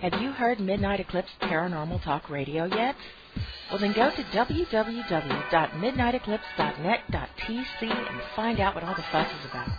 Have you heard Midnight Eclipse Paranormal Talk Radio yet? Well, then go to www.midnighteclipse.net.tc and find out what all the fuss is about.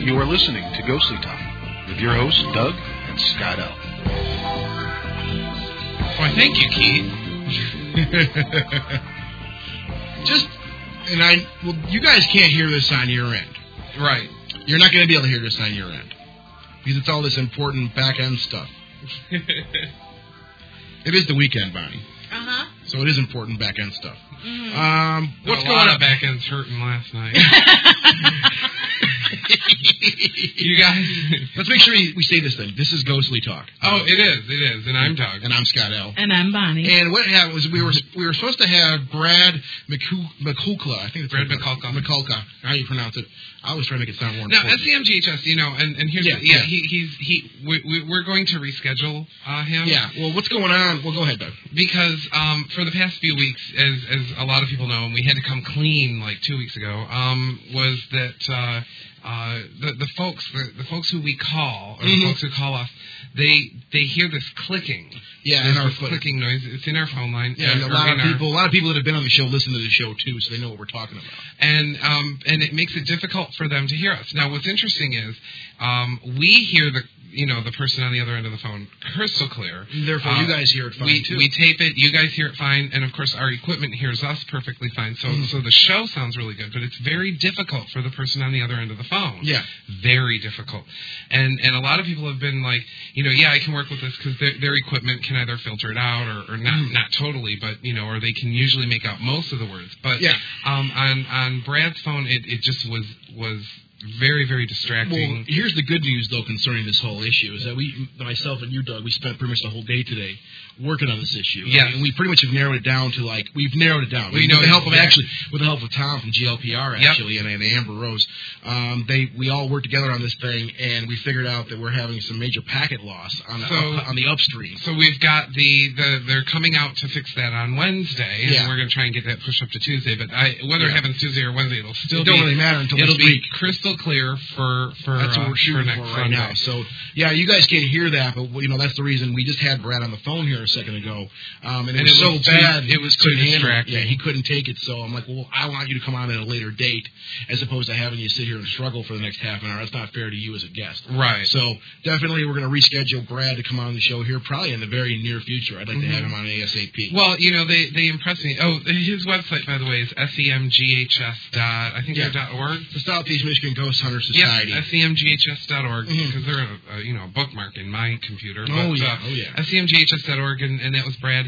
You are listening to Ghostly Talk with your hosts, Doug and Scott L. Why, thank you, Keith. You guys can't hear this on your end. Right. You're not going to be able to hear this on your end. Because it's all this important back-end stuff. It is the weekend, Bonnie. Uh-huh. So it is important back-end stuff. Mm-hmm. What's going going on? on? Back end's hurting last night. You guys. Let's make sure we say this thing. This is Ghostly Talk. Oh, it is. And I'm Doug. And I'm Scott L. And I'm Bonnie. And what happened was we were supposed to have Brad McCulca. I think it's Brad McCulca. McCulca. How do you pronounce it? I always try to make it sound more Now, important. SEMGHS, and here's we're going to reschedule him. Yeah. Well, what's going on? Well, go ahead, Doug. Because for the past few weeks, as a lot of people know, and we had to come clean like 2 weeks ago, was that the folks who we call, or the folks who call us, they hear this clicking. Yeah, there's in our this clicking noise. It's in our phone line. Yeah, and a lot of people that have been on the show listen to the show too, so they know what we're talking about. And it makes it difficult for them to hear us. Now, what's interesting is we hear the person on the other end of the phone crystal clear. Therefore, you guys hear it fine, too. We tape it. You guys hear it fine. And, of course, our equipment hears us perfectly fine. So the show sounds really good. But it's very difficult for the person on the other end of the phone. Yeah. Very difficult. And a lot of people have been like, I can work with this because their equipment can either filter it out or not totally, but, or they can usually make out most of the words. But on Brad's phone, it just was very, very distracting. Well, here's the good news, though, concerning this whole issue, is that myself and you, Doug, we spent pretty much the whole day today working on this issue. Yes. And we pretty much have narrowed it down to, we've narrowed it down. With the help of Tom from GLPR, actually, and Amber Rose, we all worked together on this thing, and we figured out that we're having some major packet loss on the upstream. So we've got they're coming out to fix that on Wednesday, and we're going to try and get that pushed up to Tuesday, but whether it happens Tuesday or Wednesday, it'll still don't really matter until next week. Crystal clear for that's what we're shooting next for right Sunday. now. So you guys can't hear that, but that's the reason we just had Brad on the phone here a second ago, and it was so bad. It was too distracting. Yeah, he couldn't take it. So I'm like, well, I want you to come on at a later date, as opposed to having you sit here and struggle for the next half an hour. That's not fair to you as a guest. Right. So definitely we're going to reschedule Brad to come on the show here, probably in the very near future. I'd like to have him on ASAP. Well, they impressed me. Oh, his website, by the way, is semghs.org. The Southeast Michigan Ghost Hunter Society. Yeah, semghs.org, because they're a bookmark in my computer. But, semghs.org, and that was Brad.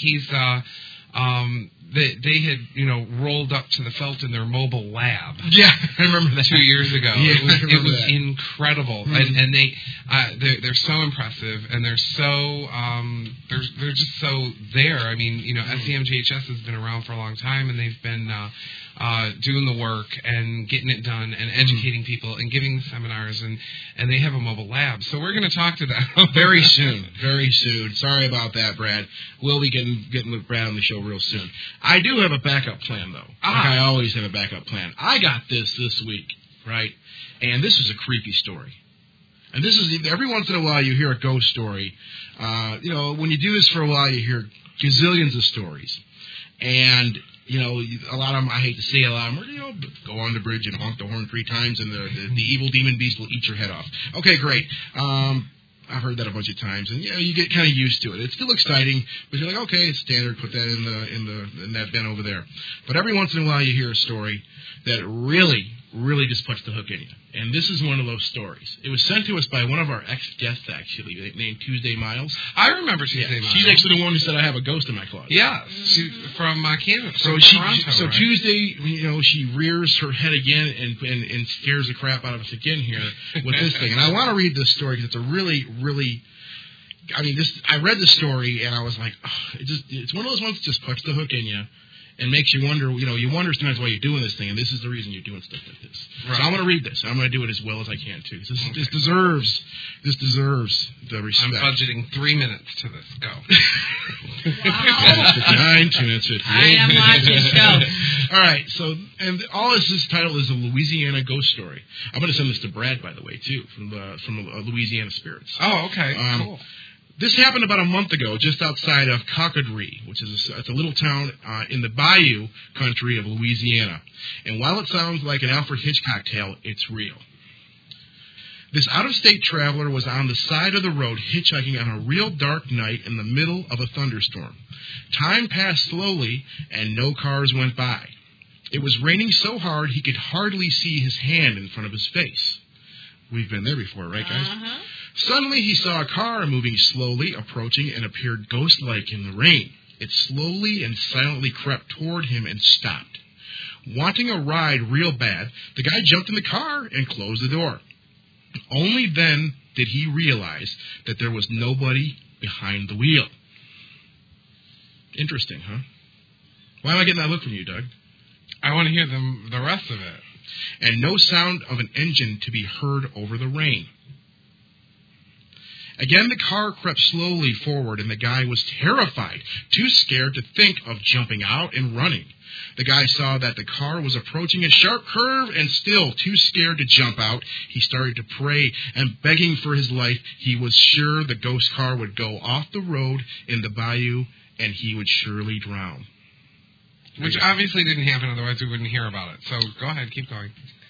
They had, rolled up to the felt in their mobile lab. Yeah, I remember that 2 years ago. Yeah, it was incredible, and they're so impressive, and they're so they're just so there. I mean, SEMGHS has been around for a long time, and they've been doing the work and getting it done and educating people and giving seminars, and they have a mobile lab. So we're going to talk to them very soon. Very soon. Sorry about that, Brad. We'll be getting with Brad on the show real soon. I do have a backup plan, though. Like I always have a backup plan. I got this week, right? And this is a creepy story. And this is, every once in a while you hear a ghost story. When you do this for a while, you hear gazillions of stories. And a lot of them, I hate to say a lot of them are, go on the bridge and honk the horn 3 times and the evil demon beast will eat your head off. Okay, great. I've heard that a bunch of times, and you get kind of used to it. It's still exciting, but you're like, okay, it's standard. Put that in that bin over there. But every once in a while, you hear a story that really, really just puts the hook in you. And this is one of those stories. It was sent to us by one of our ex-guests, actually, named Tuesday Miles. I remember Tuesday Miles. She's actually the one who said I have a ghost in my closet. Yeah, she's from Canada. So Toronto, right? Tuesday, she rears her head again and scares the crap out of us again here with this thing. And I want to read this story because it's a really, really. I mean, I read the story and I was like, it's one of those ones that just puts the hook in you. And makes you wonder, you wonder sometimes why you're doing this thing, and this is the reason you're doing stuff like this. Right. So I'm going to read this. I'm going to do it as well as I can, too. This deserves the respect. I'm budgeting 3 minutes to this. Go. Wow. 59, 2 minutes 58. I am watching show. All right, so, and this title is a Louisiana ghost story. I'm going to send this to Brad, by the way, too, from Louisiana Spirits. Oh, okay, cool. This happened about a month ago, just outside of Cocodrie, which is it's a little town in the Bayou country of Louisiana. And while it sounds like an Alfred Hitchcock tale, it's real. This out-of-state traveler was on the side of the road hitchhiking on a real dark night in the middle of a thunderstorm. Time passed slowly, and no cars went by. It was raining so hard he could hardly see his hand in front of his face. We've been there before, right, guys? Uh-huh. Suddenly he saw a car moving slowly, approaching, and appeared ghost-like in the rain. It slowly and silently crept toward him and stopped. Wanting a ride real bad, the guy jumped in the car and closed the door. Only then did he realize that there was nobody behind the wheel. Interesting, huh? Why am I getting that look from you, Doug? I want to hear the rest of it. And no sound of an engine to be heard over the rain. Again, the car crept slowly forward, and the guy was terrified, too scared to think of jumping out and running. The guy saw that the car was approaching a sharp curve, and still too scared to jump out, he started to pray, and begging for his life, he was sure the ghost car would go off the road in the bayou, and he would surely drown. Which obviously didn't happen, otherwise we wouldn't hear about it. So go ahead, keep going.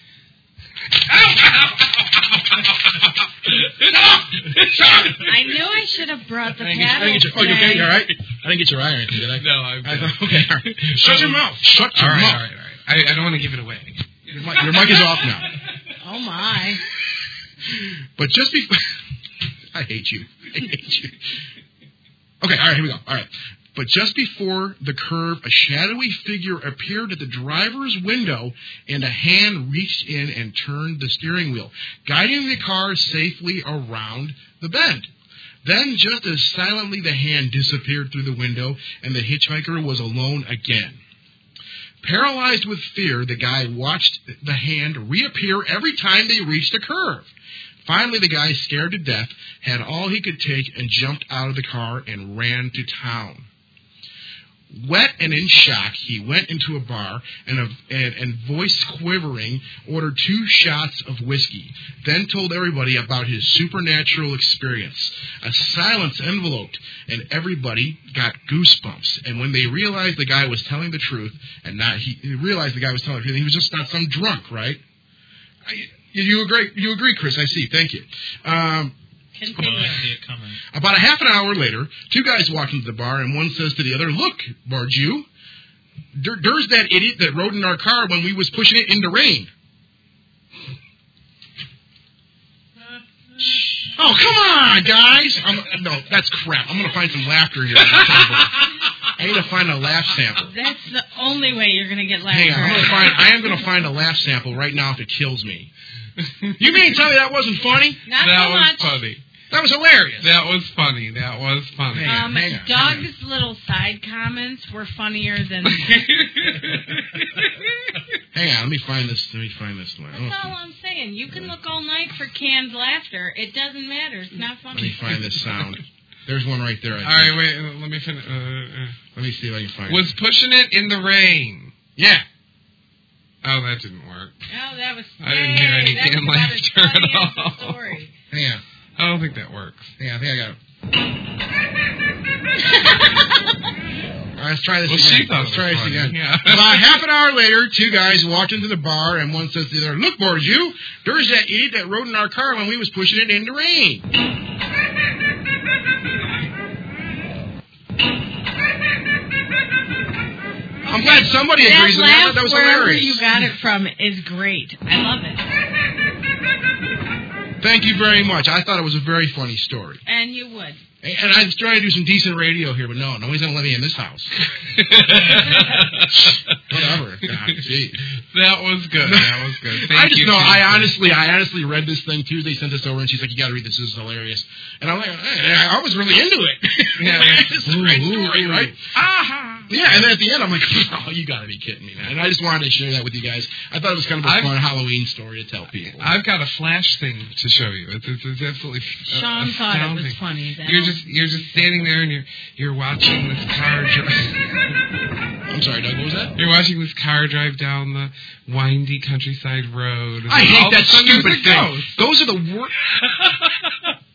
I knew I should have brought the paddle. You okay? You all right? I didn't get your eye or anything, did I? No, I'm good. Okay, all right. Shut your mouth. Shut your mouth. All right. I don't want to give it away. Your mic is off now. Oh, my. But just before... I hate you. Okay, all right, here we go. All right. But just before the curve, a shadowy figure appeared at the driver's window, and a hand reached in and turned the steering wheel, guiding the car safely around the bend. Then, just as silently, the hand disappeared through the window, and the hitchhiker was alone again. Paralyzed with fear, the guy watched the hand reappear every time they reached a curve. Finally, the guy, scared to death, had all he could take and jumped out of the car and ran to town. Wet and in shock, he went into a bar and voice quivering, ordered 2 shots of whiskey, then told everybody about his supernatural experience. A silence enveloped, and everybody got goosebumps. And when they realized the guy was telling the truth, he realized the guy was telling the truth, he was just not some drunk, right? You agree, Chris? I see. Thank you. Continue. About a half an hour later, 2 guys walked into the bar, and one says to the other, "Look, Barju, there's that idiot that rode in our car when we was pushing it in the rain." Oh, come on, guys! No, that's crap. I'm going to find some laughter here. I need to find a laugh sample. That's the only way you're going to get laughter. Hang on, I am going to find a laugh sample right now if it kills me. You mean to tell me that wasn't funny? Not that so was much. funny. That was hilarious. That was funny. Hang on. Doug's little side comments were funnier than... Hang on, let me find this one. That's all I'm saying. You can look all night for canned laughter. It doesn't matter. It's not funny. Let me find this sound. There's one right there. All right, wait. Let me finish. Let me see if I can find it. Was pushing it in the rain. Yeah. Oh, that didn't work. Oh, that was... I didn't hear any canned laughter at all. Story. Hang on. I don't think that works. Yeah, I think I got it. All right, let's try this again. Let's try this again. Yeah. About half an hour later, 2 guys walked into the bar, and one says to the other, "Look, Borju, there's that idiot that rode in our car when we was pushing it in the rain." I'm glad somebody agrees with that. That was wherever hilarious. you got it from is great. I love it. Thank you very much. I thought it was a very funny story. And you would. And I was trying to do some decent radio here, but no, nobody's going to let me in this house. Whatever. God, gee. That was good. Thank you. I honestly read this thing. Tuesday sent this over, and she's like, "You got to read this. This is hilarious." And I'm like, I was really into it. Yeah. This is a great story, right? Yeah, and then at the end, I'm like, "Oh, you got to be kidding me, man!" And I just wanted to share that with you guys. I thought it was kind of a fun Halloween story to tell people. I've got a flash thing to show you. It's absolutely Sean thought it was funny. You're just standing there and you're watching this car drive. I'm sorry, Doug. What was that? You're watching this car drive down the windy countryside road. I hate that stupid thing. Those are the worst.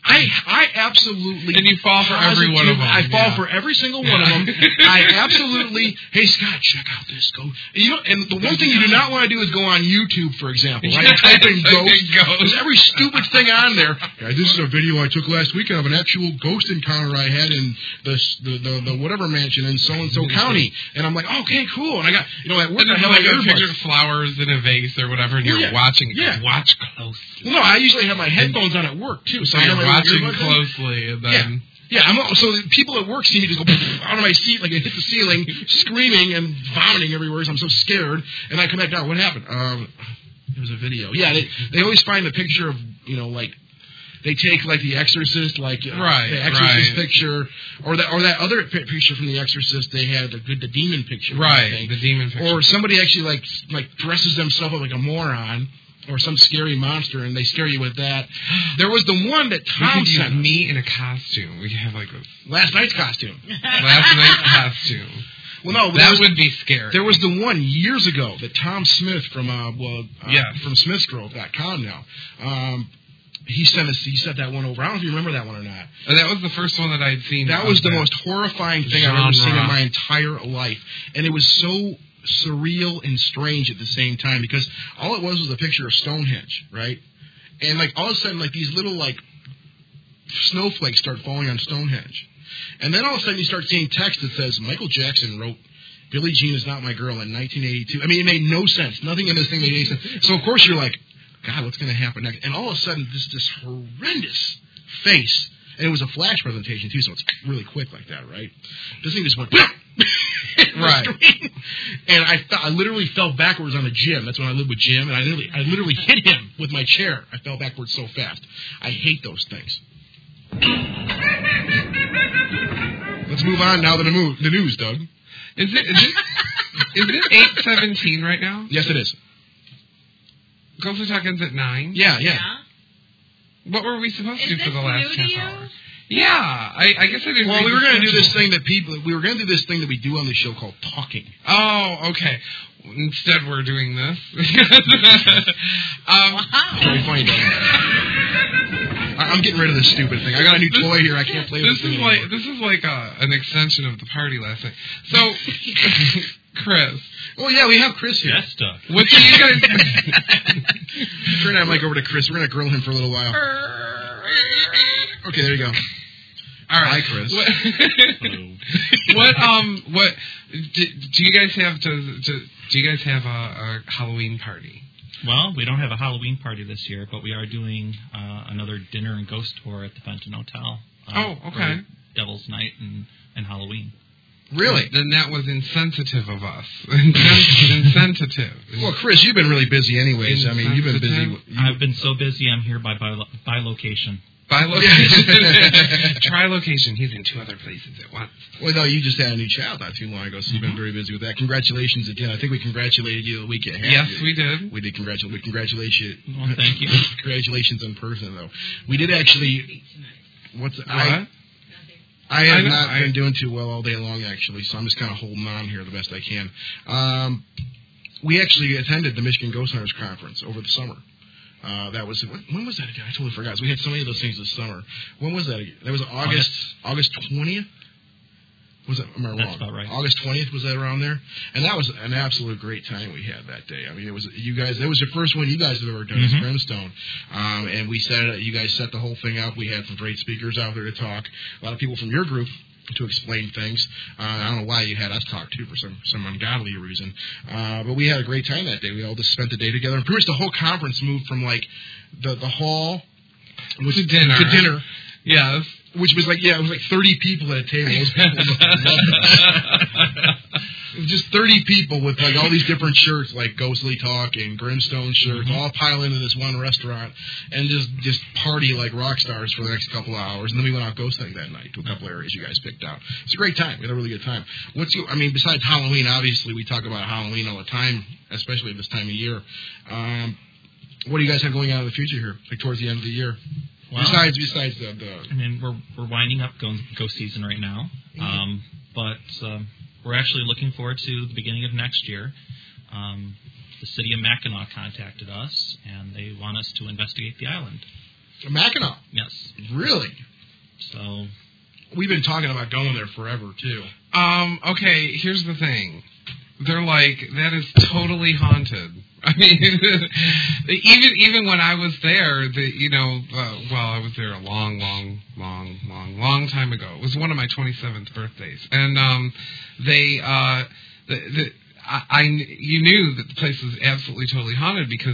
I absolutely... And you fall for every one of them. I fall for every single one of them. I absolutely... Hey, Scott, check out this ghost. And the one thing you do not want to do is go on YouTube, for example, right? Type in ghost. There's every stupid thing on there. Guys, this is a video I took last weekend of an actual ghost encounter I had in the whatever mansion in so-and-so county. And I'm like, okay, cool. And I got, at work I have my earbuds. Flowers in a vase or whatever, and you're watching it. Yeah. Watch closely. Well, no, I usually have my headphones on at work, too. So you're watching closely, and then... Yeah, so the people at work see me just go out of my seat, like I hit the ceiling, screaming and vomiting everywhere, so I'm so scared. And I come back down. What happened? It was a video. Yeah, they always find the picture of, like... They take, like, The Exorcist, like, the Exorcist picture, or that other picture from The Exorcist, they had the demon picture. Right, the demon picture. Or somebody actually, like dresses themselves up like a moron, or some scary monster, and they scare you with that. There was the one that Tom sent me in a costume. We could have, like, a... Last night's costume. Last night's costume. Well, no, that would be scary. There was the one years ago that Tom Smith from from SmithsGrove.com now. He sent that one over. I don't know if you remember that one or not. That was the first one that I'd seen. That was the most horrifying thing I've ever seen in my entire life. And it was so surreal and strange at the same time, because all it was a picture of Stonehenge, right? And, like, all of a sudden, like, these little, like, snowflakes start falling on Stonehenge. And then all of a sudden you start seeing text that says, Michael Jackson wrote Billie Jean Is Not My Girl in 1982. I mean, it made no sense. Nothing in this thing made any sense. So, of course, you're like, God, what's going to happen next? And all of a sudden, this horrendous face, and it was a flash presentation, too, so it's really quick like that, right? This thing just went, right. And I literally fell backwards on the gym. That's when I lived with Jim, and I literally hit him with my chair. I fell backwards so fast. I hate those things. Let's move on now to the news, Doug. Is it 8:17 right now? Yes, it is. Ghostly Talk ends at 9? Yeah. What were we supposed to do for the last half hour? Yeah, I guess I didn't. Well, we were going to do this thing that we do on the show called talking. Oh, okay. Instead, we're doing this. Very funny, I'm getting rid of this stupid thing. I got a new toy here. I can't play with this thing anymore. This is like an extension of the party last night. So, Chris. Oh, yeah, we have Chris here. Yes, Doug. What do you guys... Turn that mic over to Chris. We're going to grill him for a little while. Okay, there you go. All right. Hi, Chris. What do you guys have do you guys have a Halloween party? Well, we don't have a Halloween party this year, but we are doing another dinner and ghost tour at the Fenton Hotel. Okay. Devil's Night and Halloween. Really? Then that was insensitive of us. Insensitive. Well, Chris, you've been really busy anyways. I mean, you've been busy. I've been so busy, I'm here by location. By location. Try location. He's in 2 other places at once. Well, no, you just had a new child not too long ago, so you've been very busy with that. Congratulations again. I think we congratulated you the week you had. Yes, we did. We did congratulate you. Well, thank you. Congratulations in person, though. We did actually... What? I have not been doing too well all day long, actually, so I'm just kind of holding on here the best I can. We actually attended the Michigan Ghost Hunters Conference over the summer. That was... When was that again? I totally forgot. So we had so many of those things this summer. When was that again? That was August 20th? Was that, am I wrong? That's about right. August 20th, was that around there? And that was an absolute great time we had that day. I mean, it was you guys. That was the first one you guys have ever done as Brimstone. And you guys set the whole thing up. We had some great speakers out there to talk. A lot of people from your group to explain things. I don't know why you had us talk, too, for some ungodly reason. But we had a great time that day. We all just spent the day together. And pretty much the whole conference moved from, like, the hall to dinner. Yes. Which was like, it was like 30 people at a table. Those people it was just 30 people with like all these different shirts, like Ghostly Talk and Brimstone shirts, all pile into this one restaurant and just party like rock stars for the next couple of hours. And then we went out ghost hunting that night to a couple areas you guys picked out. It's a great time. We had a really good time. Besides Halloween, obviously we talk about Halloween all the time, especially this time of year. What do you guys have going on in the future here, like towards the end of the year? Well, besides the... I mean, we're winding up ghost season right now, but we're actually looking forward to the beginning of next year. The city of Mackinac contacted us, and they want us to investigate the island. Mackinac. Yes. Really? So we've been talking about going there forever too. Okay, here's the thing. They're like, that is totally haunted. I mean, even when I was there, I was there a long time ago. It was one of my 27th birthdays, and you knew that the place was absolutely totally haunted because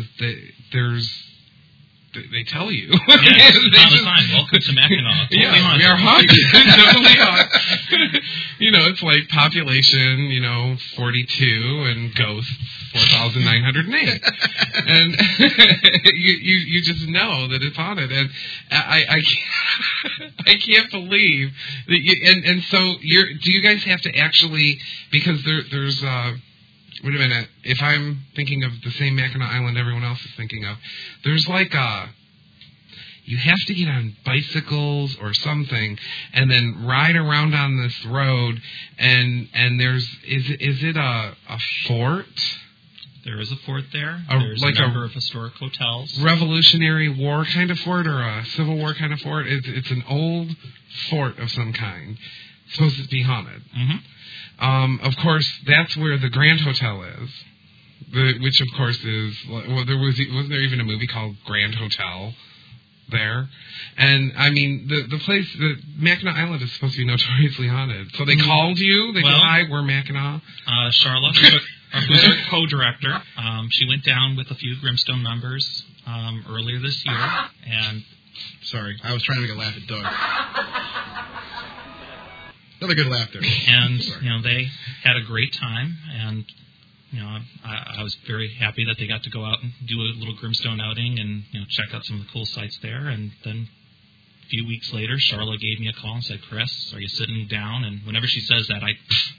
they tell you. Yes, all the time. Welcome to Mackinac. We are haunted. Totally haunted. It's like population, 42 and ghosts 4,908. And you just know that it's haunted. And I can't believe that and so do you guys have to actually, because there's wait a minute. If I'm thinking of the same Mackinac Island everyone else is thinking of, there's like you have to get on bicycles or something and then ride around on this road, and is it a fort? There is a fort there. There's a number of historic hotels. Revolutionary War kind of fort or a Civil War kind of fort? It's an old fort of some kind. It's supposed to be haunted. Mm-hmm. Of course, that's where the Grand Hotel is, which of course is, wasn't there even a movie called Grand Hotel there? And I mean, the place, the Mackinac Island is supposed to be notoriously haunted. So they called you. They said, "Hi, we're Mackinac." Charlotte, who's our co-director, she went down with a few Grimstone members earlier this year, and sorry, I was trying to make a laugh at Doug. Another good laugh there. And, they had a great time, and, I was very happy that they got to go out and do a little Grimstone outing and, check out some of the cool sites there. And then a few weeks later, Charlotte gave me a call and said, "Chris, are you sitting down?" And whenever she says that,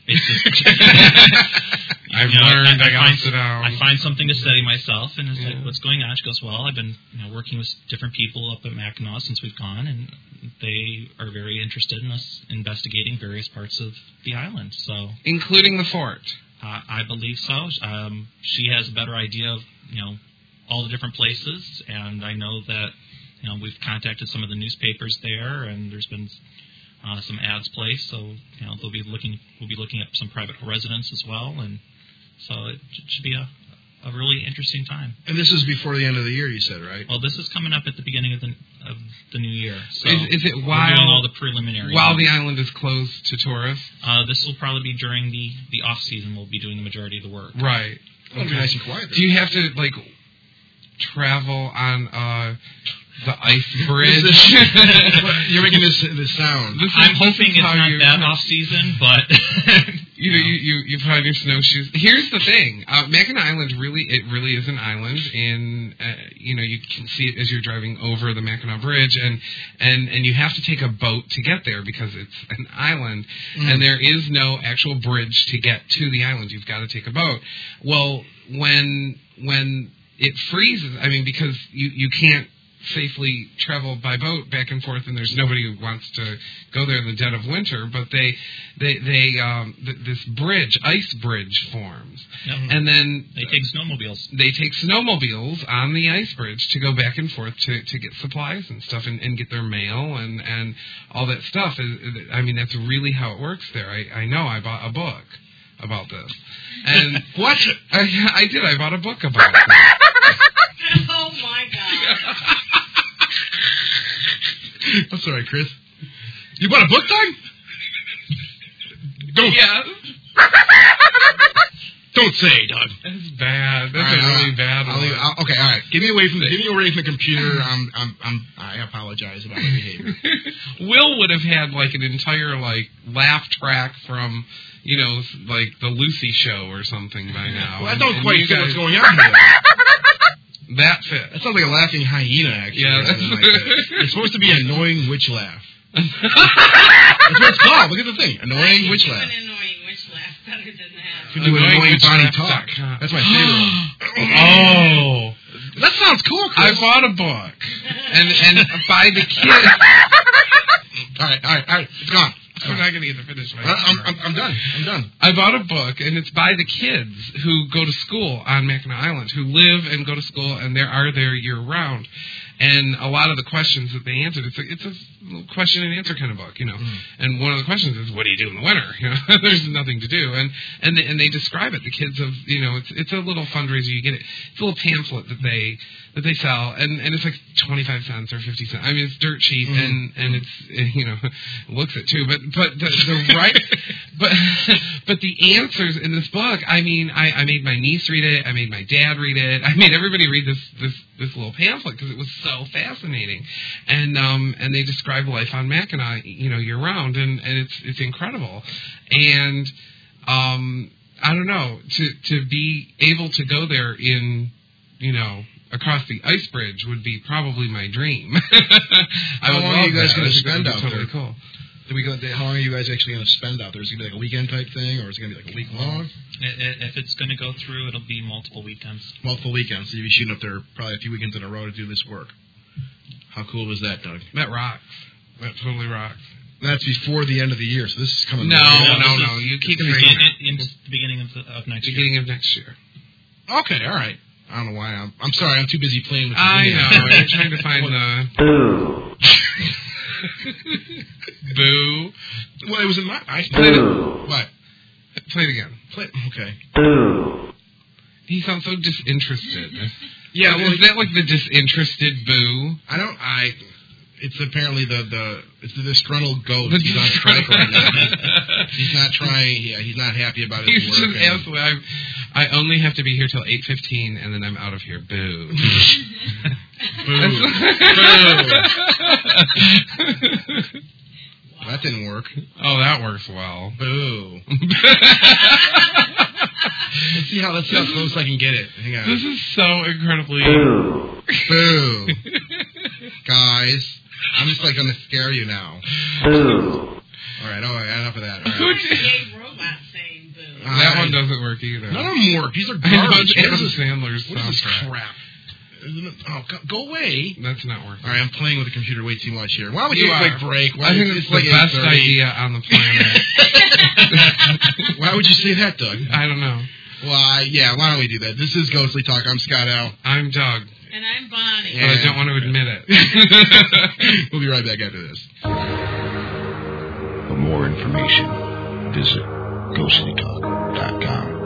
I've learned I gotta sit down. I find something to study myself, and it's like, "What's going on?" She goes, "Well, I've been working with different people up at Mackinac since we've gone, and they are very interested in us investigating various parts of the island." So, including the fort. I believe so. She has a better idea of all the different places, and I know that we've contacted some of the newspapers there, and there's been some ads placed. So we'll be looking at some private residents as well, and so it should be a really interesting time. And this is before the end of the year, you said, right? Well, this is coming up at the beginning of the new year. So is it we're doing all the preliminaries while the island is closed to tourists? This will probably be during the off season. We'll be doing the majority of the work. Right. It'll be nice and quiet. Do you have to travel on the ice bridge? You're making this sound. I'm hoping it's not that off season, but you put on your snowshoes. Here's the thing: Mackinac Island really is an island, and you can see it as you're driving over the Mackinac Bridge, and you have to take a boat to get there because it's an island, and there is no actual bridge to get to the island. You've got to take a boat. Well, when it freezes, I mean, because you can't safely travel by boat back and forth, and there's nobody who wants to go there in the dead of winter. But this ice bridge forms, and then they take snowmobiles. They take snowmobiles on the ice bridge to go back and forth to get supplies and stuff, and get their mail and all that stuff. I mean, that's really how it works there. I know. I bought a book about this, and what? I did. I bought a book about it. Oh my God. I'm sorry, Chris. You bought a book, Doug? Don't. Yes. Don't say, Doug. That's bad. That's a really bad one. Okay, all right. Get me away from the computer. I apologize about my behavior. Will would have had an entire laugh track from the Lucy Show or something by now. Well, I don't quite get what's going on here. That fit. That sounds like a laughing hyena, actually. Yeah, it's supposed to be an annoying witch laugh. That's what it's called. Look at the thing. Annoying witch laugh. An annoying witch laugh better than that. You can do annoying Bonnie talk. That's my favorite. Oh. That sounds cool, Chris. I bought a book. And by the kids. All right. It's gone. We're not going to get to finish my I'm done. I bought a book, and it's by the kids who go to school on Mackinac Island, who live and go to school, and are there year-round. And a lot of the questions that they answered, it's a question and answer kind of book, And one of the questions is, what do you do in the winter? There's nothing to do. And they describe it. The kids have, it's a little fundraiser. You get it. It's a little pamphlet that they sell, and it's like 25 cents or 50 cents. I mean, it's dirt cheap, and it's looks it too. But the right, but the answers in this book. I mean, I made my niece read it. I made my dad read it. I made everybody read this little pamphlet because it was so fascinating, and they describe life on Mackinac, year round, and it's incredible, and I don't know, to be able to go there in across the ice bridge would be probably my dream. How long are you guys going to spend out totally there? Cool. How long are you guys actually going to spend out there? Is it going to be like a weekend type thing, or is it going to be like a week long? If it's going to go through, it'll be multiple weekends. Multiple weekends. So you'll be shooting up there probably a few weekends in a row to do this work. How cool was that, Doug? That rocks. That totally rocks. That's before the end of the year, so this is coming. No. You keep in the beginning of next year. Beginning of next year. Okay, all right. I don't know why I'm sorry. I'm too busy playing with. I know. I'm trying to find the. Boo. Boo. Well, it was in my. What? Play it again. Okay. Boo. He sounds so disinterested. Yeah. Well, is that like the disinterested boo? It's apparently it's the disgruntled goat. He's on strike right now. He's not trying. Yeah, he's not happy about his He's work. just absolutely. I only have to be here till 8:15, and then I'm out of here. Boo. Boo. That didn't work. Oh, that works well. Boo. Let's see how close I can get it. Hang on. This is so incredibly. Boo. Boo. Guys, I'm just going to scare you now. Boo. All right, enough of that. All Who right. gay robot saying boo? That one doesn't work either. None of them work. These are I know, garbage. it's Adam Sandler's What is this soundtrack. crap? Oh, go away. That's not working. All right, I'm playing with the computer way too much here. Why don't we You take a are. quick break? I think it's the best idea on the planet. Why would you say that, Doug? I don't know. Well, why don't we do that? This is Ghostly Talk. I'm Scott Al. I'm Doug. And I'm Bonnie. But I don't want to admit it. We'll be right back after this. For more information, visit ghostlytalk.com.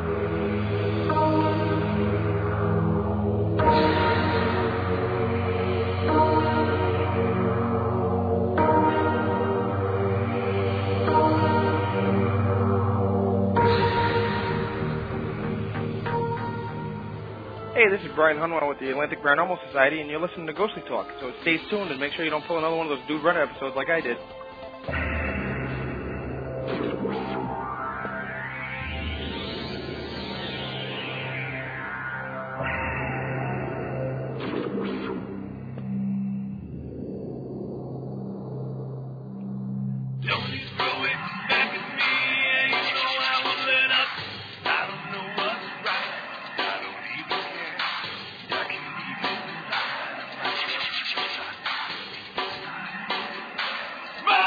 Hey, this is Brian Hunwell with the Atlantic Paranormal Society, and you're listening to Ghostly Talk. So stay tuned and make sure you don't pull another one of those Dude Runner episodes like I did. Run!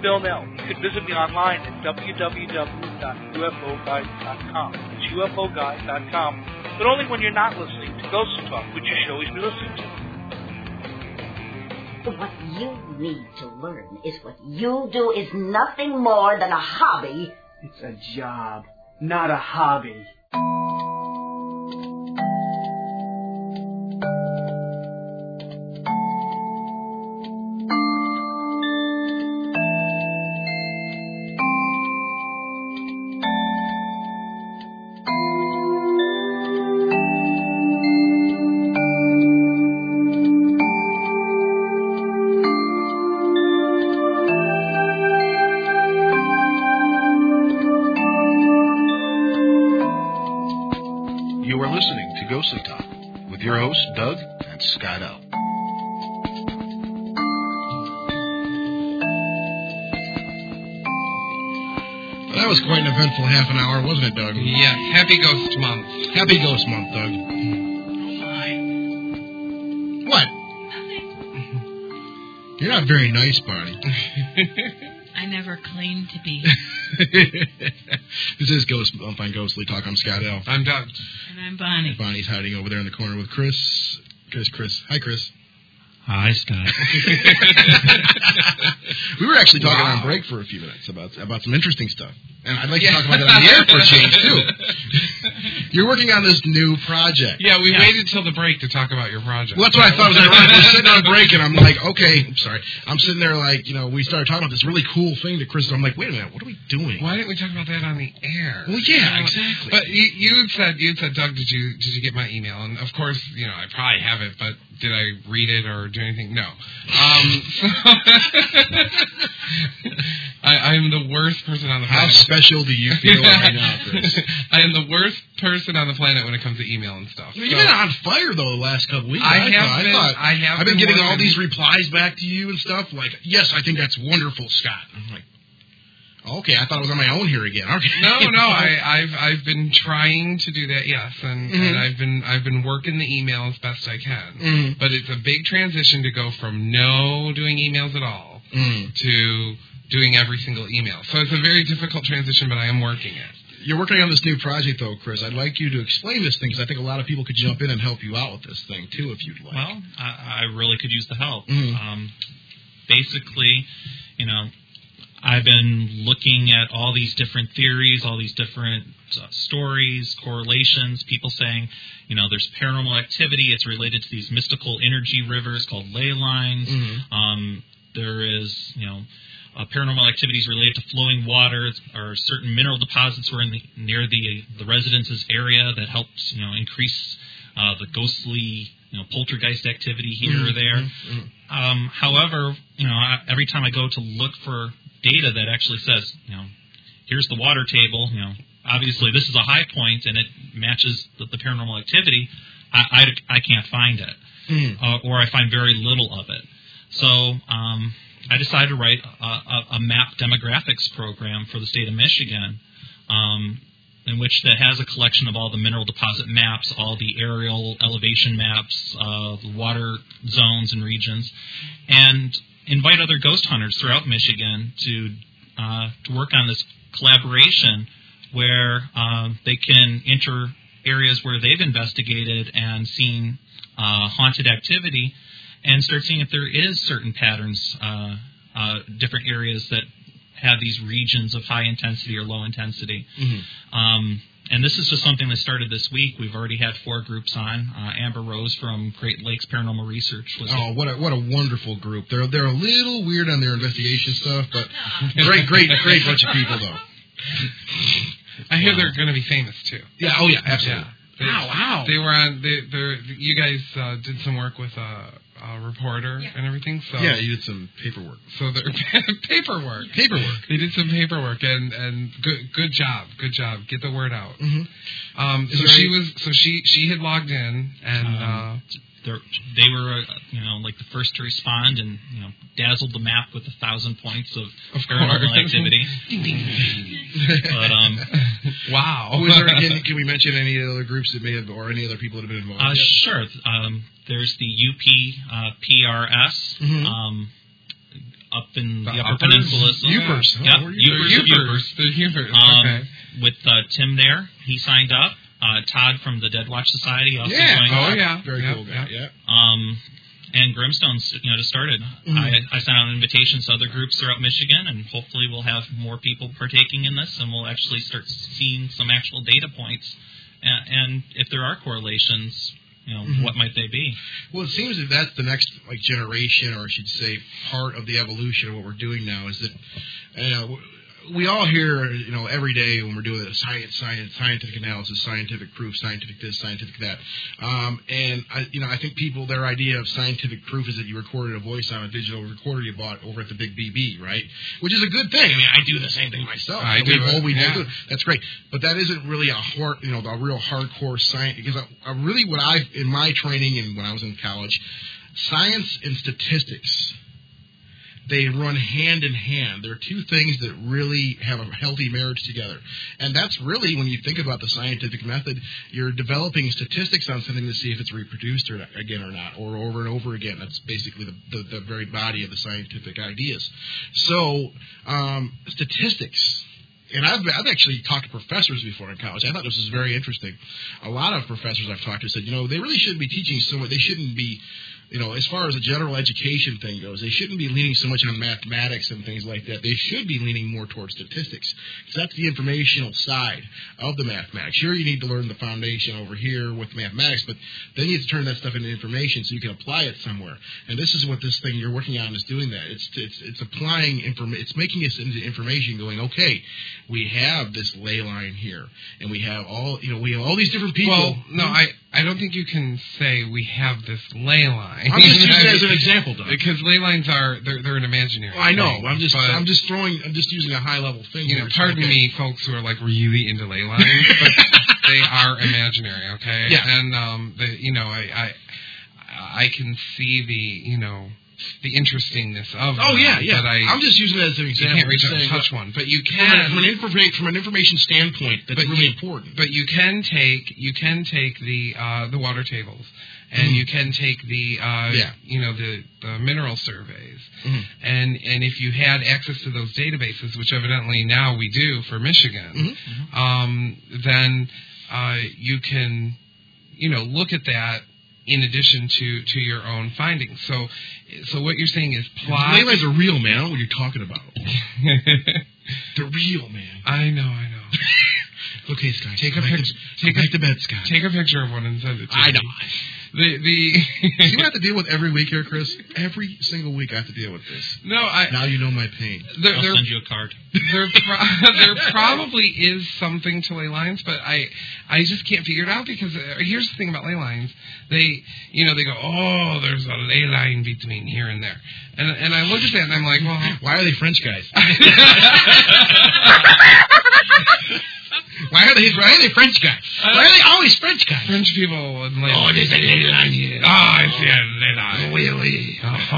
Bill Nell. You can visit me online at www.ufoguide.com. It's ufoguide.com, but only when you're not listening to Ghost Talk, which you should always be listening to. What you need to learn is what you do is nothing more than a hobby. It's a job, not a hobby. Ghostly Talk with your hosts, Doug and Scott L. That was quite an eventful half an hour, wasn't it, Doug? Yeah, Happy Ghost Month. Happy Ghost Month, Doug. What? Nothing. You're not very nice, Barney. I never claimed to be. This is Ghost Month on Ghostly Talk. I'm Scott L. I'm Doug. And I'm Bonnie. Bonnie's hiding over there in the corner with Chris. Chris. Hi, Chris. Hi, Scott. We were actually talking on break for a few minutes about some interesting stuff. And I'd like to talk about that on the air for a change, too. You're working on this new project. Yeah, we waited till the break to talk about your project. Well, that's what I thought was ironic. We're sitting on a break, and I'm like, okay, I'm sorry. I'm sitting there like, we started talking about this really cool thing to Chris. I'm like, wait a minute, what are we doing? Why didn't we talk about that on the air? Well, yeah, exactly. But you had said, Doug, did you get my email? And of course, I probably have it, but did I read it or do anything? No. I am the worst person on the planet. How special do you feel right now, Chris? I am the worst person on the planet when it comes to email and stuff. You've been on fire, though, the last couple weeks. I've been getting all these replies back to you and stuff, like, yes, I think that's wonderful, Scott. I'm like, okay, I thought I was on my own here again. Okay. No, I've been trying to do that, yes, and I've been working the email as best I can. But it's a big transition to go from no doing emails at all to doing every single email. So it's a very difficult transition, but I am working it. You're working on this new project, though, Chris. I'd like you to explain this thing, because I think a lot of people could jump in and help you out with this thing, too, if you'd like. Well, I really could use the help. Basically, I've been looking at all these different theories, all these different stories, correlations, people saying, there's paranormal activity. It's related to these mystical energy rivers called ley lines. There is, paranormal activities related to flowing water or certain mineral deposits were near the residence's area that helps, increase the ghostly, poltergeist activity here or there. However, every time I go to look for data that actually says, here's the water table, obviously this is a high point and it matches the paranormal activity, I can't find it. Or I find very little of it. So I decided to write a map demographics program for the state of Michigan, in which that has a collection of all the mineral deposit maps, all the aerial elevation maps, water zones and regions, and invite other ghost hunters throughout Michigan to work on this collaboration where they can enter areas where they've investigated and seen haunted activity and start seeing if there is certain patterns, different areas that have these regions of high intensity or low intensity. And this is just something that started this week. We've already had 4 groups on. Amber Rose from Great Lakes Paranormal Research was. What a wonderful group. They're a little weird on their investigation stuff, but great bunch of people though. I hear they're going to be famous too. Yeah. Oh yeah. Absolutely. Yeah. They were on. You guys did some work with a reporter and everything. So yeah, you did some paperwork. So paperwork. They did some paperwork and good job. Get the word out. She had logged in and they were like the first to respond and dazzled the map with 1,000 points of paranormal activity. But wow. Can we mention any other groups that may have or any other people that have been involved? Sure. There's the UP PRS. up in the Upper uppers? Peninsula. Upers. Yep, The Upers. Okay. With Tim there, he signed up. Todd from the Dead Watch Society also joined up. Yeah. Very cool guy. Yeah. And Grimstone's, just started. I sent out invitations to other groups throughout Michigan, and hopefully we'll have more people partaking in this, and we'll actually start seeing some actual data points. And if there are correlations, what might they be? Well, it seems that that's the next generation, or I should say, part of the evolution of what we're doing now. Is that we all hear, every day when we're doing scientific analysis, scientific proof, scientific this, scientific that. And I think people, their idea of scientific proof is that you recorded a voice on a digital recorder you bought over at the Big BB, right? Which is a good thing. I mean, I do the same thing myself. That's great. But that isn't really a real hardcore science, because in my training and when I was in college, science and statistics, they run hand in hand. They're two things that really have a healthy marriage together. And that's really, when you think about the scientific method, you're developing statistics on something to see if it's reproduced again or not, or over and over again. That's basically the very body of the scientific ideas. So, statistics. And I've actually talked to professors before in college. I thought this was very interesting. A lot of professors I've talked to said, they really shouldn't be teaching so much. They shouldn't be, as far as the general education thing goes, they shouldn't be leaning so much on mathematics and things like that. They should be leaning more towards statistics, because that's the informational side of the mathematics. Sure, you need to learn the foundation over here with mathematics, but then you have to turn that stuff into information so you can apply it somewhere. And this is what this thing you're working on is doing that. It's applying information. It's making us into information going, okay, we have this ley line here, and we have all these different people. Well, no, I don't think you can say we have this ley line. I'm just using it as an example, Doug. Because ley lines they're an imaginary. Well, I know. Thing, I'm just using a high level thing. Pardon me, folks who are like really into ley lines, but they are imaginary. Okay. Yeah. And I can see the interestingness of them. Oh, yeah. But I'm just using it as an example. You can't reach out and touch one. But you can... From an information standpoint, that's really important. But you can take the water tables, and you can take the the mineral surveys, and if you had access to those databases, which evidently now we do for Michigan, then you can look at that in addition to your own findings. So what you're saying is plot... Ley lines are real, man. I don't know what you're talking about. They're real, man. I know. Okay, Scott. Take a picture. Take back to bed, Scott. Take a picture of one and send it to me. I know. See what I have to deal with every week here, Chris? Every single week I have to deal with this. Now you know my pain. I'll send you a card. There probably is something to ley lines, but I just can't figure it out, because here's the thing about ley lines. They go, oh, there's a ley line between here and there. And I look at that and I'm like, well, why are they French guys? Why are they French guys? Why are they always French guys? French people and like, oh, there's a ley line here. Oh, I see a ley line. Oui, oui.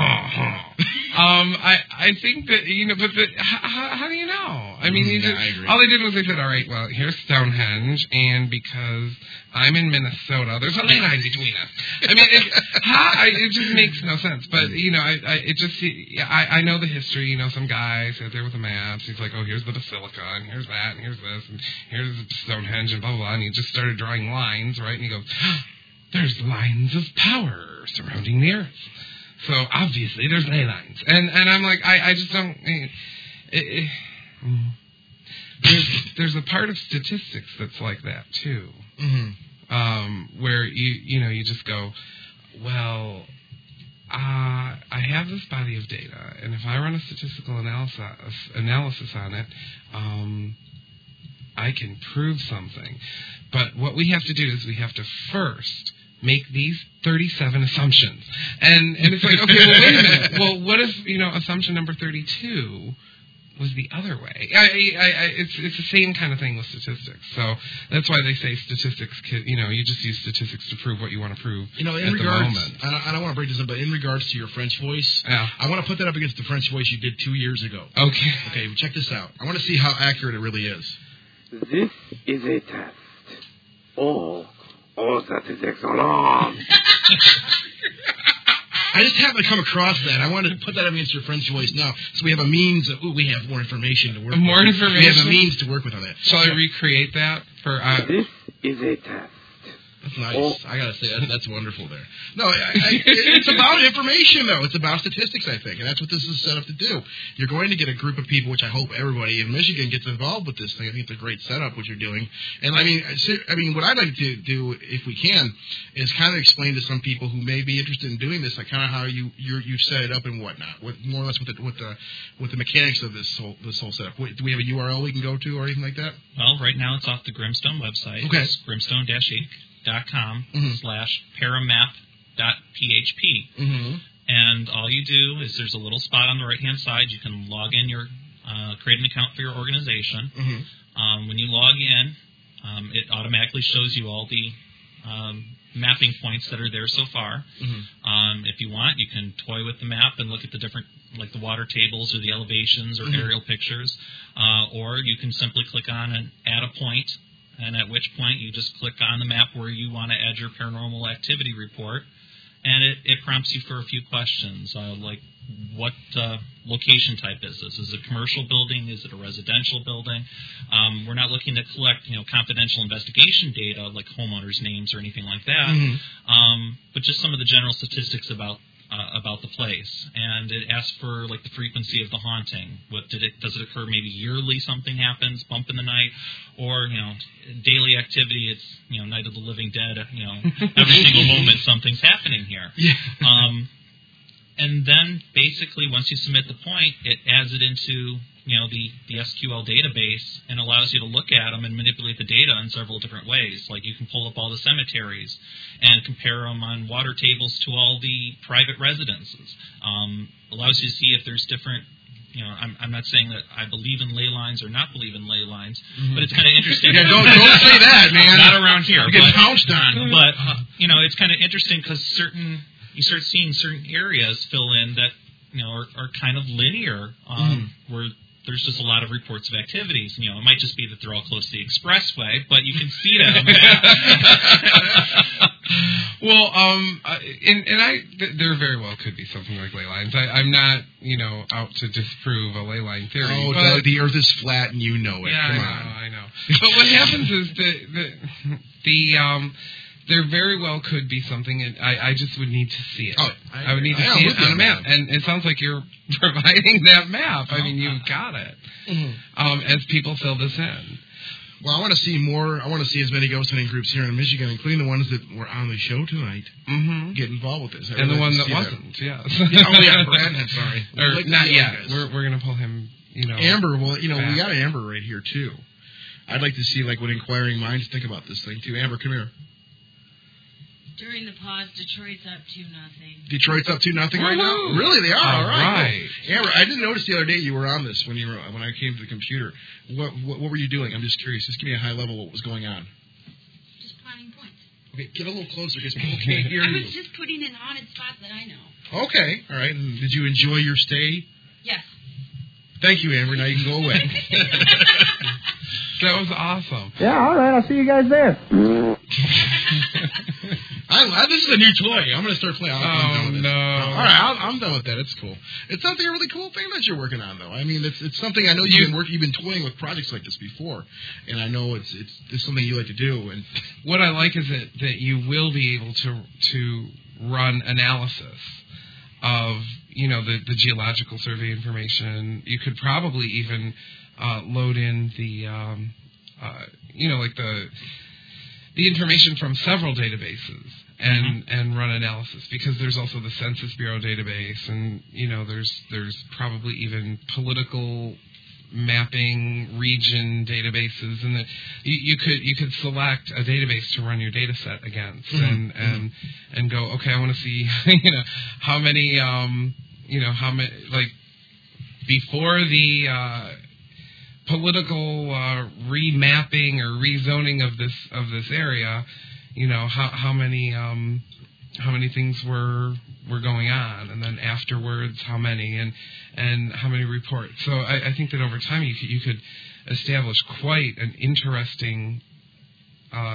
I think that, but how do you know? I mean, I agree. All they did was they said, all right, well, here's Stonehenge, and because I'm in Minnesota, there's a ley line between us. I mean, it just makes no sense. But, I know the history. Some guy sat there with the maps. He's like, oh, here's the Basilica, and here's that, and here's this, and here's Stonehenge, and blah, blah, blah. And he just started drawing lines, right? And he goes, there's lines of power surrounding the earth. So obviously there's ley lines, and I'm like, I just don't. There's a part of statistics that's like that too, where you just go, well, I have this body of data, and if I run a statistical analysis on it, I can prove something. But what we have to do is we have to first make these 37 assumptions. And it's like, okay, well, wait a minute. Well, what if, assumption number 32 was the other way? It's the same kind of thing with statistics. So that's why they say statistics, you just use statistics to prove what you want to prove at the moment. I don't want to break this up, but in regards to your French voice, I want to put that up against the French voice you did 2 years ago. Okay. Okay, check this out. I want to see how accurate it really is. This is a test. Oh, that is excellent. I just happened to come across that. I wanted to put that against your friend's voice now, so we have a means of, we have more information to work with. More information? We have a means to work with on that. Shall I recreate that for... This is a test. That's nice. I gotta say, that's wonderful there. No, it's about information, though. It's about statistics, I think, and that's what this is set up to do. You're going to get a group of people, which I hope everybody in Michigan gets involved with this thing. I think it's a great setup, what you're doing. And, I mean, what I'd like to do, if we can, is kind of explain to some people who may be interested in doing this, like kind of how you set it up and whatnot, more or less with the mechanics of this whole setup. Do we have a URL we can go to or anything like that? Well, right now it's off the Grimstone website. Okay. It's grimstone-inc.com/paramap.php. Mm-hmm. And all you do is there's a little spot on the right-hand side. You can log in create an account for your organization. Mm-hmm. When you log in, it automatically shows you all the mapping points that are there so far. Mm-hmm. If you want, you can toy with the map and look at the different, like the water tables or the elevations or aerial pictures. Or you can simply click on and add a point, and at which point you just click on the map where you want to add your paranormal activity report, and it prompts you for a few questions, like what location type is this? Is it a commercial building? Is it a residential building? We're not looking to collect, confidential investigation data like homeowners' names or anything like that, but just some of the general statistics about the place. And it asks for like the frequency of the haunting. Does it occur maybe yearly? Something happens, bump in the night, or daily activity. It's Night of the Living Dead. Every single moment something's happening here. Yeah. And then basically once you submit the point, it adds it into the SQL database and allows you to look at them and manipulate the data in several different ways. Like you can pull up all the cemeteries and compare them on water tables to all the private residences. Allows you to see if there's different, I'm not saying that I believe in ley lines or not believe in ley lines, but it's kind of interesting. Yeah, don't say that, man. Not around here. You get pounced on. But, it's kind of interesting because you start seeing certain areas fill in that, are kind of linear, where there's just a lot of reports of activities. It might just be that they're all close to the expressway, but you can see them. Well, there very well could be something like ley lines. I'm not, out to disprove a ley line theory. Oh, the Earth is flat and you know it. Yeah, Come on. I know. But what happens is there very well could be something, and I just would need to see it. I would need to see it on a map. And it sounds like you're providing that map. I mean, you've got it. As people fill this in. Well, I want to see more. I want to see as many ghost hunting groups here in Michigan, including the ones that were on the show tonight, get involved with this. And the one that wasn't, yes. Brandon, sorry. Or not yet. We're going to pull him, Amber, well, we back. got Amber right here, too. I'd like to see, what inquiring minds think about this thing, too. Amber, come here. During the pause, Detroit's up 2-0. Detroit's up 2-0 right now? Really, they are. All right. Amber, I didn't notice the other day you were on this when I came to the computer. What were you doing? I'm just curious. Just give me a high level what was going on. Just plotting points. Okay, get a little closer because people can't hear you. I was just putting in haunted spots that I know. Okay, all right. And did you enjoy your stay? Yes. Thank you, Amber. Now you can go away. That was awesome. Yeah, all right. I'll see you guys there. This is a new toy. I'm going to start playing. Oh, no. All right, I'm done with that. It's cool. It's something a really cool thing that you're working on, though. I mean, it's something I know you've been toying with projects like this before, and I know it's something you like to do. And what I like is that you will be able to run analysis of the geological survey information. You could probably even load in the the information from several databases and run analysis, because there's also the Census Bureau database, and there's probably even political mapping region databases, and you could select a database to run your data set against, and go, okay, I want to see how many before the political remapping or rezoning of this area, how many things were going on, and then afterwards how many, and how many reports. So I think that over time you could establish quite an interesting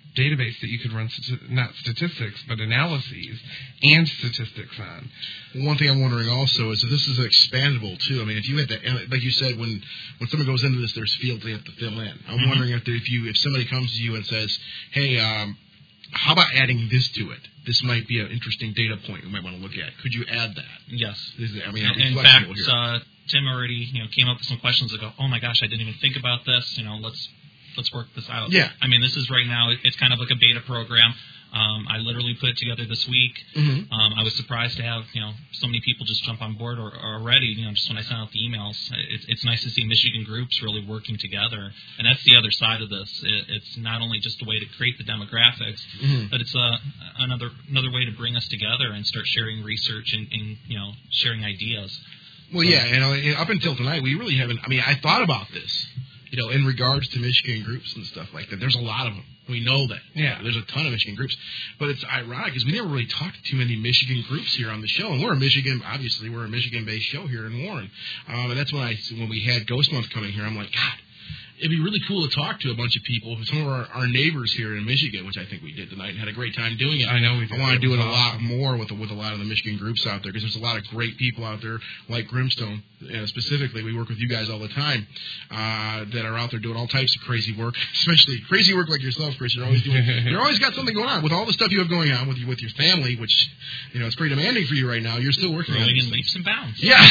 database that you could run not statistics but analyses and statistics on. One thing I'm wondering also is if this is expandable too. I mean, if you had to, like you said, when someone goes into this, there's fields they have to fill in. I'm wondering if somebody comes to you and says, "Hey, how about adding this to it? This might be an interesting data point we might want to look at. Could you add that?" Yes. I mean, in fact, Tim already came up with some questions that go, "Oh my gosh, I didn't even think about this. Let's work this out." Yeah. I mean, this is right now. It's kind of like a beta program. I literally put it together this week. Mm-hmm. I was surprised to have so many people just jump on board already. Just when I sent out the emails, it's nice to see Michigan groups really working together. And that's the other side of this. It's not only just a way to create the demographics, but it's another way to bring us together and start sharing research and sharing ideas. Well, up until tonight, we really haven't. I mean, I thought about this. In regards to Michigan groups and stuff like that, there's a lot of them. We know that. Yeah. There's a ton of Michigan groups. But it's ironic because we never really talked to too many Michigan groups here on the show. And we're a Michigan-based show here in Warren. And that's when we had Ghost Month coming here, I'm like, God, it'd be really cool to talk to a bunch of people, some of our neighbors here in Michigan, which I think we did tonight and had a great time doing it. I know we did. I want to do it a lot more with a lot of the Michigan groups out there because there's a lot of great people out there like Grimstone. Specifically, we work with you guys all the time that are out there doing all types of crazy work, especially crazy work like yourself, Chris. You're always got something going on with all the stuff you have going on with your family, which it's pretty demanding for you right now. You're still working on it. Growing in leaps and bounds. Yeah,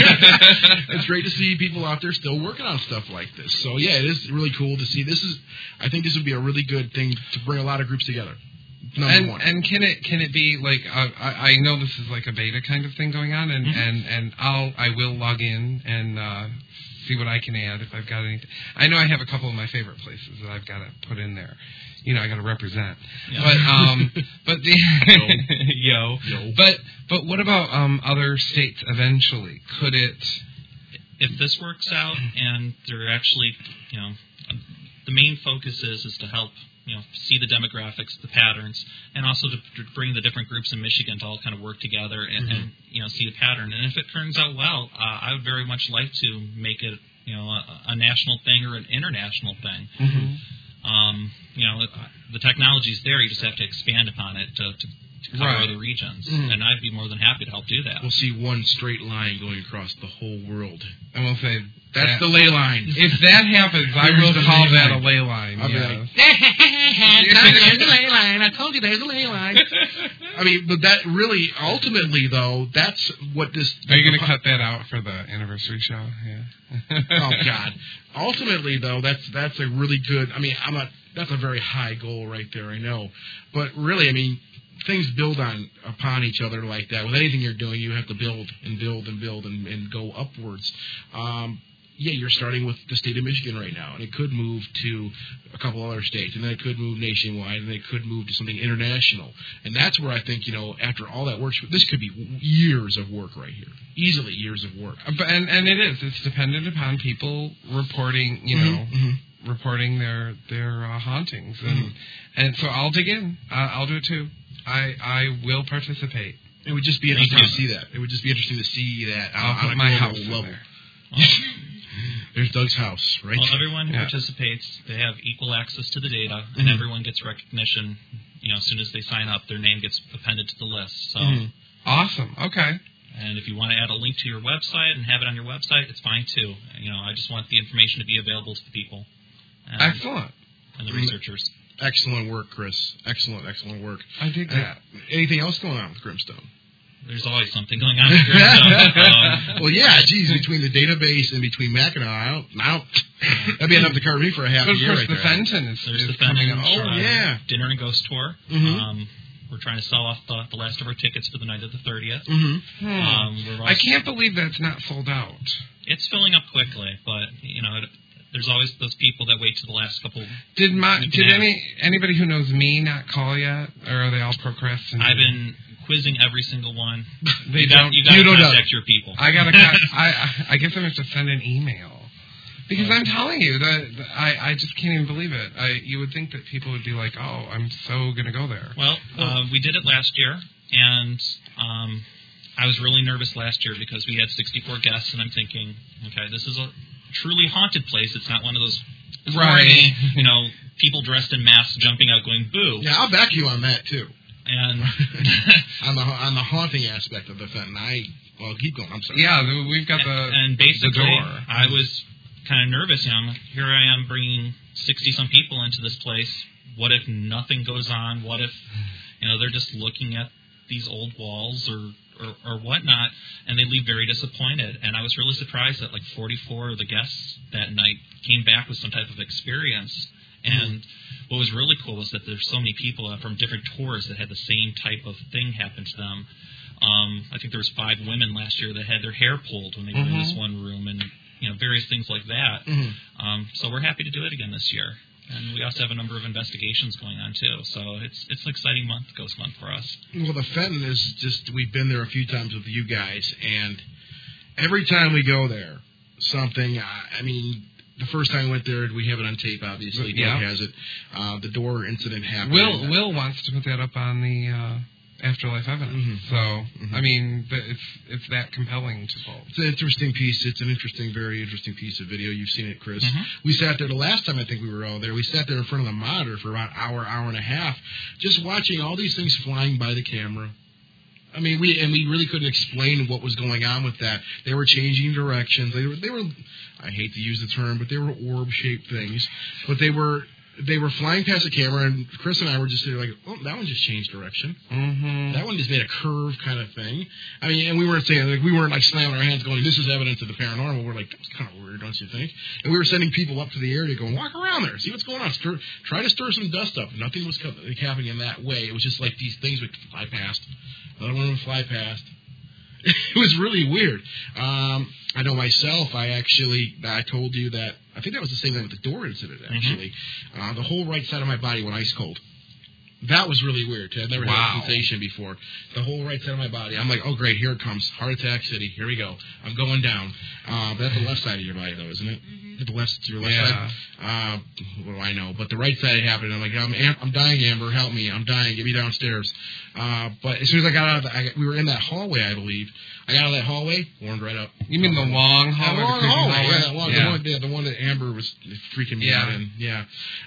it's great to see people out there still working on stuff like this. So yeah, it is really cool to see. I think this would be a really good thing to bring a lot of groups together. And can it be like I know this is like a beta kind of thing going on, and I will log in and see what I can add if I've got anything. I know I have a couple of my favorite places that I've got to put in there. I got to represent. Yeah. But but what about other states eventually? Could it? If this works out and they're actually, the main focus is to help, see the demographics, the patterns, and also to bring the different groups in Michigan to all kind of work together and see the pattern. And if it turns out well, I would very much like to make it, a national thing or an international thing. Mm-hmm. The technology's there. You just have to expand upon it to cover other regions. Mm-hmm. And I'd be more than happy to help do that. We'll see one straight line going across the whole world. And we'll say, that's the ley line. If that happens, I will call that a ley line. I'll be like, there's a ley line. I told you there's a ley line. I mean, but that really, ultimately, though, that's what this... Are you going to cut that out for the anniversary show? Yeah. Oh, God. Ultimately, though, that's a really good... I mean, that's a very high goal right there, I know. But really, I mean... Things build upon each other like that. With anything you're doing, you have to build and build and build and go upwards. You're starting with the state of Michigan right now, and it could move to a couple other states, and then it could move nationwide, and it could move to something international. And that's where I think, after all that work, this could be years of work right here. Easily years of work. And it is. It's dependent upon people reporting, reporting their hauntings. And so I'll dig in. I'll do it too. I will participate. It would just be interesting to see that. It would just be interesting to see that on my house level. There's Doug's house, right? Well, everyone who participates, they have equal access to the data, and everyone gets recognition. As soon as they sign up, their name gets appended to the list. So awesome. Okay. And if you want to add a link to your website and have it on your website, it's fine too. I just want the information to be available to the people. Excellent. And the researchers. Excellent work, Chris. Excellent work. I dig that. Anything else going on with Grimstone? There's always something going on with Grimstone. Well, yeah, geez, between the database and between Mackinac, that'd be enough to cover me for a half a year right there. There's the Fenton. Oh, yeah. Dinner and Ghost Tour. Mm-hmm. We're trying to sell off the last of our tickets for the night of the 30th. Mm-hmm. I can't believe that's not sold out. It's filling up quickly, but, there's always those people that wait to the last couple. Did anybody who knows me not call yet, or are they all procrastinating? I've been quizzing every single one. You got to contact your people. I guess I'm going to send an email because I'm telling you that I just can't even believe it. You would think that people would be like, "Oh, I'm so going to go there." Well, we did it last year, and I was really nervous last year because we had 64 guests, and I'm thinking, okay, this is a truly haunted place. It's not one of those corny, people dressed in masks jumping out going boo. Yeah, I'll back you on that too. And on the haunting aspect of the Fenton, well, keep going. I'm sorry. Yeah, we've got and basically, the door. I was kind of nervous. Here I am bringing 60-some people into this place. What if nothing goes on? What if they're just looking at these old walls or whatnot, and they leave very disappointed. And I was really surprised that 44 of the guests that night came back with some type of experience. And what was really cool was that there's so many people from different tours that had the same type of thing happen to them. I think there was 5 women last year that had their hair pulled when they were in this one room, and various things like that. So we're happy to do it again this year. And we also have a number of investigations going on, too. So it's an exciting month, Ghost Month for us. Well, the Fenton is just, we've been there a few times with you guys, and every time we go there, something, the first time we went there, we have it on tape, obviously. Doug has it. The door incident happened. Will wants to put that up on the Afterlife Evidence. So, it's that compelling to folks. It's an interesting piece. It's an very interesting piece of video. You've seen it, Chris. We sat there the last time I think we were all there. We sat there in front of the monitor for about an hour and a half, just watching all these things flying by the camera. We really couldn't explain what was going on with that. They were changing directions. They were I hate to use the term, but they were orb-shaped things. But they were flying past the camera, and Chris and I were just sitting like, oh, that one just changed direction. That one just made a curve kind of thing. And we weren't saying, we weren't slamming our hands going, this is evidence of the paranormal. We're like, that's kind of weird, don't you think? And we were sending people up to the area going, walk around there, see what's going on. Try to stir some dust up. Nothing was happening in that way. It was just like these things would fly past. Another one would fly past. It was really weird. I know myself, I told you that, I think that was the same thing with the door incident, actually. The whole right side of my body went ice cold. That was really weird. I've never had a sensation before. The whole right side of my body. I'm like, oh, great, here it comes. Heart attack city. Here we go. I'm going down. That's the left side of your body, though, isn't it? Your left side? What do I know? But the right side happened. I'm like, I'm dying, Amber. Help me. I'm dying. Get me downstairs. But as soon as I got out of we were in that hallway, I believe. I got out of that hallway, warmed right up. You mean the long hallway? The long hallway. Yeah, the one that Amber was freaking me out in. Yeah.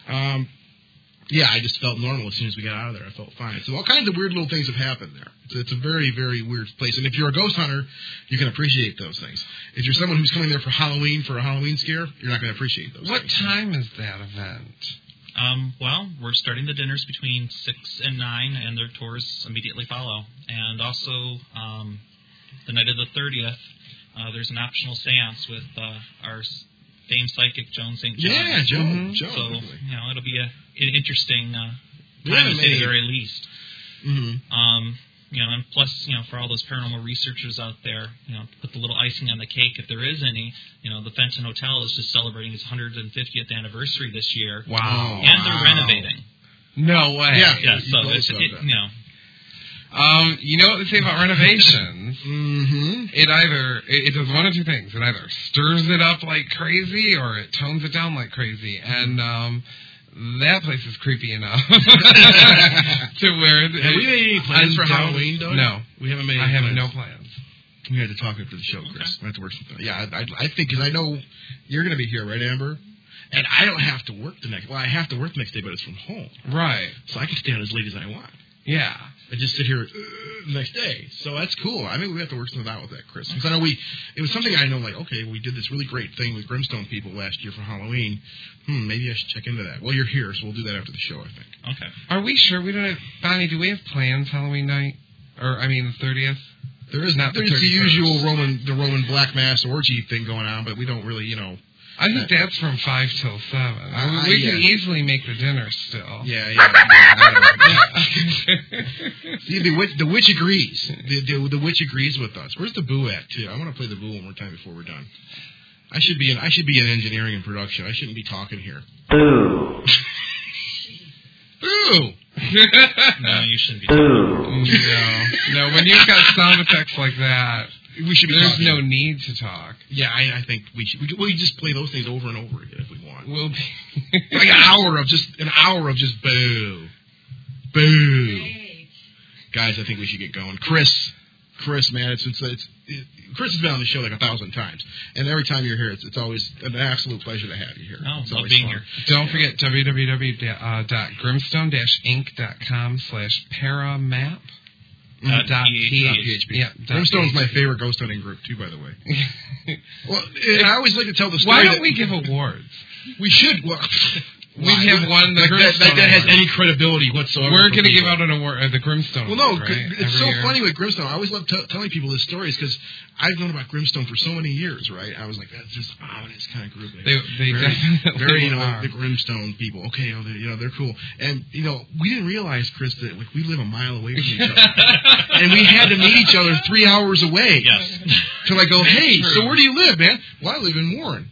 I just felt normal as soon as we got out of there. I felt fine. So all kinds of weird little things have happened there. It's a very, very weird place. And if you're a ghost hunter, you can appreciate those things. If you're someone who's coming there for a Halloween scare, you're not going to appreciate those things. What time is that event? Well, we're starting the dinners between 6 and 9, and their tours immediately follow. And also, the night of the 30th, there's an optional seance with our famed psychic, Joan St. John. Yeah, Joan. So, it'll be an interesting time, to say the very least. And plus, for all those paranormal researchers out there, put the little icing on the cake, if there is any, the Fenton Hotel is just celebrating its 150th anniversary this year. Wow. And they're renovating. No way. Yeah, so you know what they say about renovations? It does one of two things. It either stirs it up like crazy or it tones it down like crazy. And that place is creepy enough to where... Have we made any plans for Halloween, though? No. We haven't made any plans. I have plans. no plans. We had to talk after the show, Chris. We have to work something. Yeah, I think, because I know you're going to be here, right, Amber? And I don't have to work the next... Well, I have to work the next day, but it's from home. Right. So I can stay out as late as I want. Yeah. And just sit here the next day. So that's cool. I think we have to work something out with that, Chris. Because I know it was something I know, okay, we did this really great thing with Grimstone people last year for Halloween. Maybe I should check into that. Well, you're here, so we'll do that after the show, I think. Okay. Are we sure we don't have... Bonnie, do we have plans Halloween night? The 30th? There is not. There's the usual Roman Black Mass orgy thing going on, but we don't really, I think that's from 5 till 7. We can easily make the dinner still. Yeah. See, the witch agrees. The witch agrees with us. Where's the boo at, too? I want to play the boo one more time before we're done. I should be in engineering and production. I shouldn't be talking here. Boo. Boo. No, you shouldn't be talking. No, when you've got sound effects like that, we should be there's talking. no need to talk. Yeah, I think we should. We just play those things over and over again if we want. We'll be like an hour of just boo, boo. Guys, I think we should get going. Chris, Chris, man, Chris has been on the show like 1,000 times, and every time you're here, it's always an absolute pleasure to have you here. Oh, it's love always being fun. here. Don't forget www.grimstone-inc.com/paramap. .php. Yeah, Grimstone's my favorite ghost hunting group too, by the way. Well, I always like to tell the story. Why don't we give awards? We should. Well, we have won the Grimstone. That has any credibility whatsoever. We're going to give out an award, the Grimstone. Well, no, award, right? it's so year. funny with Grimstone. I always love telling people these stories because I've known about Grimstone for so many years, right? I was like, that's just ominous kind of group. They very, are. the Grimstone people. Okay, they're cool. And we didn't realize, Chris, that we live a mile away from each other, and we had to meet each other 3 hours away. Yes. To go, hey, so where do you live, man? Well, I live in Warren.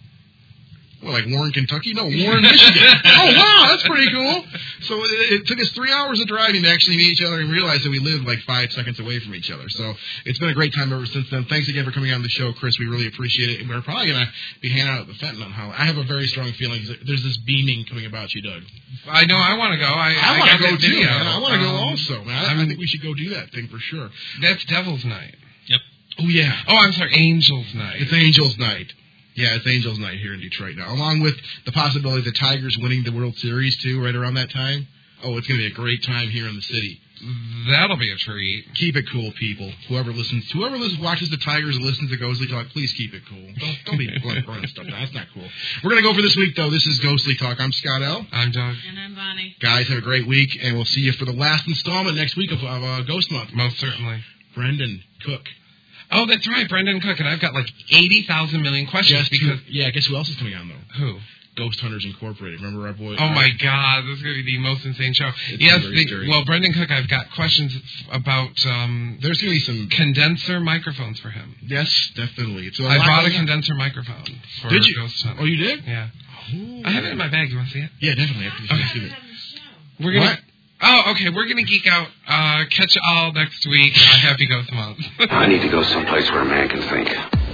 Well, like Warren, Kentucky? No, Warren, Michigan. Oh, wow, that's pretty cool. So it took us 3 hours of driving to actually meet each other and realize that we lived like 5 seconds away from each other. So it's been a great time ever since then. Thanks again for coming on the show, Chris. We really appreciate it. And we're probably going to be handing out the Fenton on how. I have a very strong feeling there's this beaming coming about you, Doug. I know. I want to go. I want to go, too, video. man. I want to go also, man. I think we should go do that thing for sure. That's Devil's Night. Yep. Oh, yeah. Oh, I'm sorry. Angel's Night. It's Angel's Night. Yeah, it's Angels Night here in Detroit now, along with the possibility of the Tigers winning the World Series, too, right around that time. Oh, it's going to be a great time here in the city. That'll be a treat. Keep it cool, people. Whoever watches the Tigers and listens to Ghostly Talk, please keep it cool. Don't be burning stuff down. That's not cool. We're going to go for this week, though. This is Ghostly Talk. I'm Scott L. I'm Doug. And I'm Bonnie. Guys, have a great week, and we'll see you for the last installment next week of Ghost Month. Most certainly. Brendan Cook. Oh, that's right, Brendan Cook, and I've got like 80,000 million questions guess who else is coming on, though? Who? Ghost Hunters Incorporated. Remember our boy? Oh, my God. This is going to be the most insane show. Yes, Brendan Cook, I've got questions about... there's going to be some... condenser microphones for him. Yes, definitely. I bought a condenser microphone for Did you? Ghost Hunter. Oh, you did? Yeah. Ooh. I have it in my bag. You want to see it? Yeah, definitely. Okay. We're going to... Oh, okay. We're going to geek out. Catch you all next week. Happy Ghost Month. I need to go someplace where a man can think.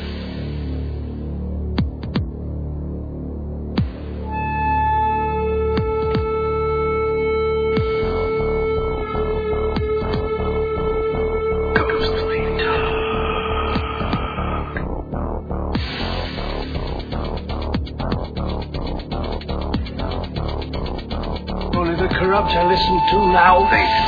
Only the corrupt I listen to now.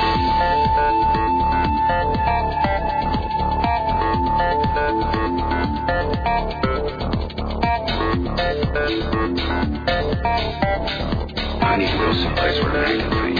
I need to go someplace where a man can think.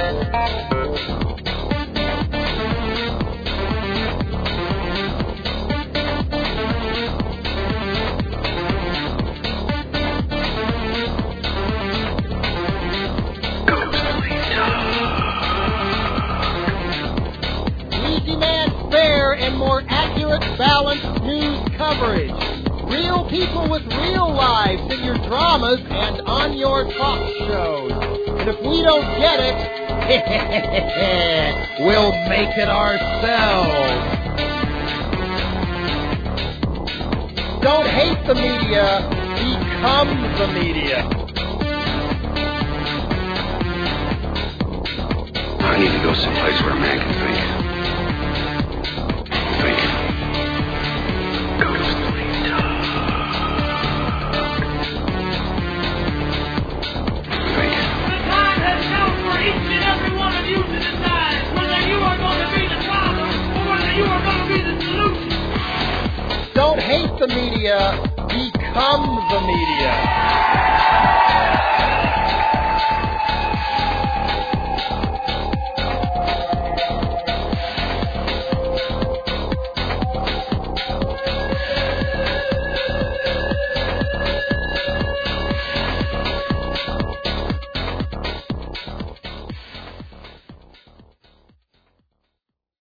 We demand fair and more accurate, balanced news coverage. Real people with real lives in your dramas and on your talk shows. And if we don't get it, we'll make it ourselves. Don't hate the media, become the media. I need to go someplace where a man can think. Think. Ghostly Talk. Think. The time has come for each and every one of you to decide whether you are going to be the problem or whether you are going to be the solution. Don't hate the media, become the media.